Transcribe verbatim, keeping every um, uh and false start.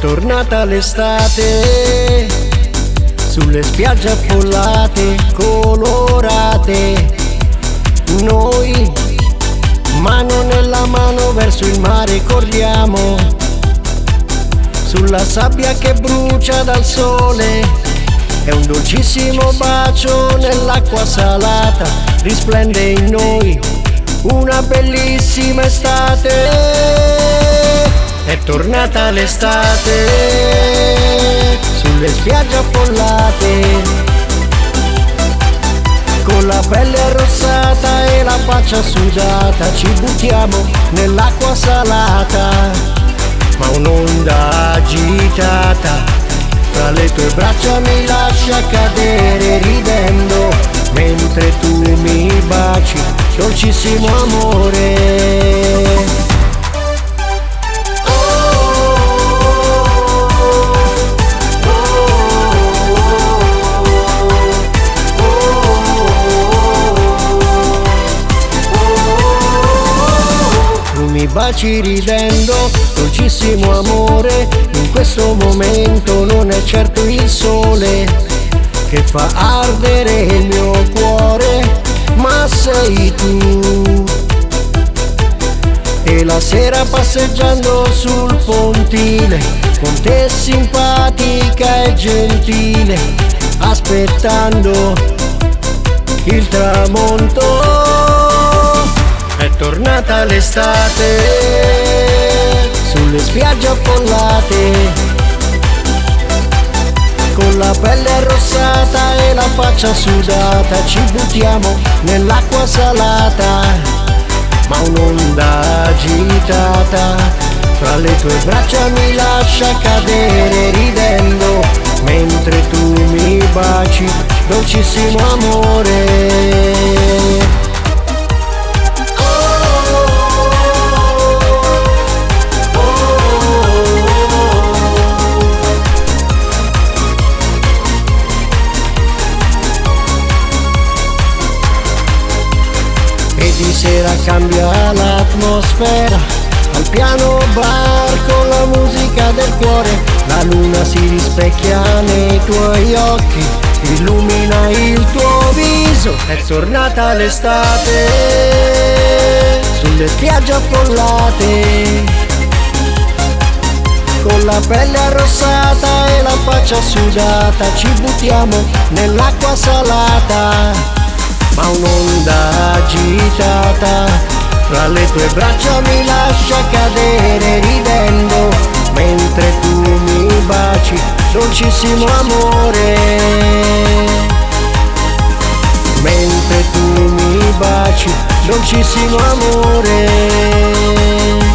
tornata l'estate, sulle spiagge affollate, colorate, noi mano nella mano verso il mare corriamo, sulla sabbia che brucia dal sole, è un dolcissimo bacio nell'acqua salata, risplende in noi una bellissima estate. È tornata l'estate, sulle spiagge affollate, con la pelle arrossata e la faccia sudata, ci buttiamo nell'acqua salata, ma un'onda agitata tra le tue braccia mi lascia cadere ridendo, mentre tu mi baci, dolcissimo amore. Mi baci ridendo, dolcissimo amore, in questo momento non è certo il sole che fa ardere il mio cuore, ma sei tu. E la sera passeggiando sul pontile, con te simpatica e gentile, aspettando il tramonto. È tornata l'estate, sulle spiagge affollate, con la pelle arrossata e la faccia sudata, ci buttiamo nell'acqua salata, ma un'onda agitata fra le tue braccia mi lascia cadere ridendo, mentre tu mi baci, dolcissimo amore. Di sera cambia l'atmosfera, al piano bar con la musica del cuore, la luna si rispecchia nei tuoi occhi, illumina il tuo viso. È tornata l'estate, sulle spiagge affollate, con la pelle arrossata e la faccia sudata, ci buttiamo nell'acqua salata, ma un'onda agitata tra le tue braccia mi lascia cadere ridendo, mentre tu mi baci, dolcissimo amore, mentre tu mi baci, dolcissimo amore.